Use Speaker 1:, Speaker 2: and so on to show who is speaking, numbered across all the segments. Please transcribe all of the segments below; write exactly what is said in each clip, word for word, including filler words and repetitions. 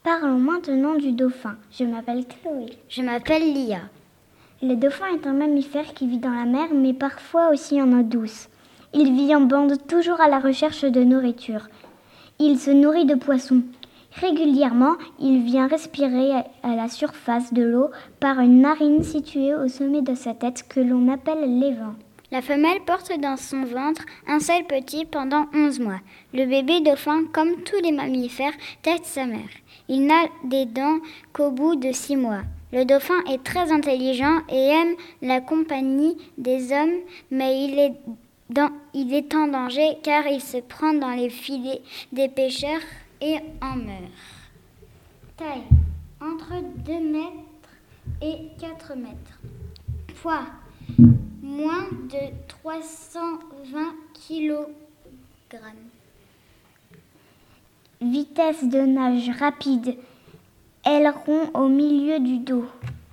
Speaker 1: Parlons maintenant du dauphin. Je m'appelle Chloé.
Speaker 2: Je m'appelle Lia.
Speaker 1: Le dauphin est un mammifère qui vit dans la mer, mais parfois aussi en eau douce. Il vit en bande, toujours à la recherche de nourriture. Il se nourrit de poissons. Régulièrement, il vient respirer à la surface de l'eau par une narine située au sommet de sa tête que l'on appelle l'évent.
Speaker 2: La femelle porte dans son ventre un seul petit pendant onze mois. Le bébé dauphin, comme tous les mammifères, tète sa mère. Il n'a des dents qu'au bout de six mois. Le dauphin est très intelligent et aime la compagnie des hommes, mais il est, dans, il est en danger car il se prend dans les filets des pêcheurs et en meurt. Taille, entre deux mètres et quatre mètres. Poids, moins de trois cent vingt kilogrammes.
Speaker 1: Vitesse de nage rapide, aileron au milieu du dos.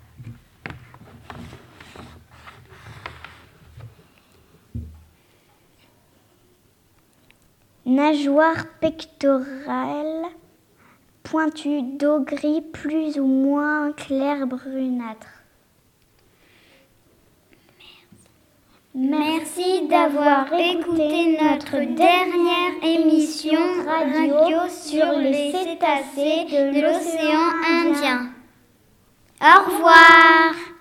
Speaker 1: Nageoire pectorale pointue, dos gris plus ou moins clair brunâtre.
Speaker 2: Merci d'avoir écouté notre dernière émission radio sur les cétacés de l'océan Indien. Au revoir.